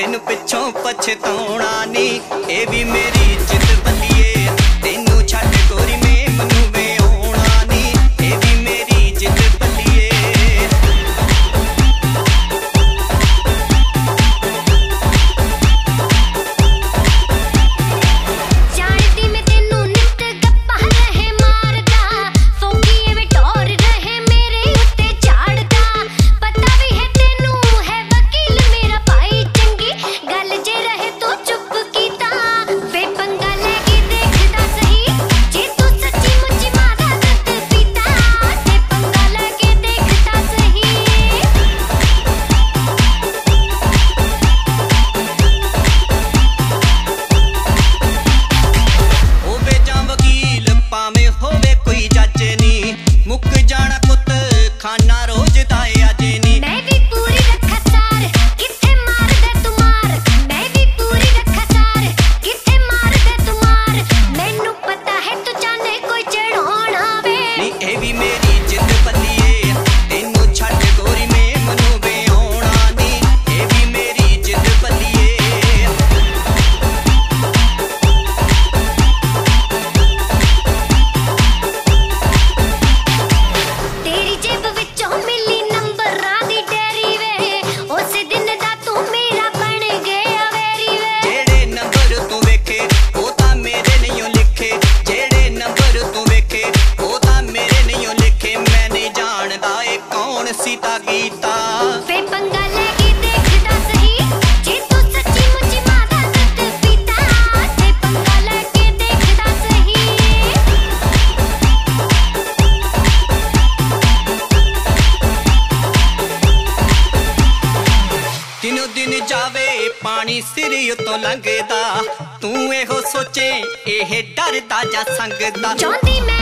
मैनू पिछों पछताउणा नी, ए भी मेरी जिद बल्लिए तेनू छड्ड गोरी में मनू में आउणा नी, ए भी मेरी जिद बल्लिए। जानदी मैं तेनू नित गप्पा रहे मारदा, फोकी एवें टोर रहे मेरे उत्ते झाड़दा, पता भी है तेनू है वकील मेरा भाई चंगी गल जे रहे तो चुप कीता, वे पंगा लेके देखदा सही जे तू सच्ची मुच्ची मादा दुध पीता, ते पंगा लेके देखदा सही। होवे जां वकील भावें होवे कोई जज नी, मुक जाना पुत खाना रोज दा अज नी। मैं भी पूरी रखा सार किथे मार दे तू मार, मैं भी पूरी रखा सार किथे मार दे तू मार, मैनू पता है तू चाहने कोई चढ़ाना वे। नी ए भी मेरी जिद बल्लिए तेनू छड्ड गोरी में मनू में आउणा नी, ए भी मेरी जिद बल्लिए। तेरी जेब विचों मिली नंबरां दी डेरी वे, उस दिन दा तू मेरा बन गया वेरी वे। जेड़े नंबर तू वेखे ओ तां मेरे नहीं लिखे, जेड़े नंबर तू वेखे ओ तां मेरे नहीं लिखे, मैं नहीं जानदा ए कौन सीता गीता। वे पंगा लेके देखदा सही जे तू सच्ची मुच्ची मादा दुध पीता, ते पंगा लेके देखदा सही। दिनों दिन जावे पानी सिर उतों लंघदा, तू एहो सोचे एह डरदा जा संगदा। चाहती मैं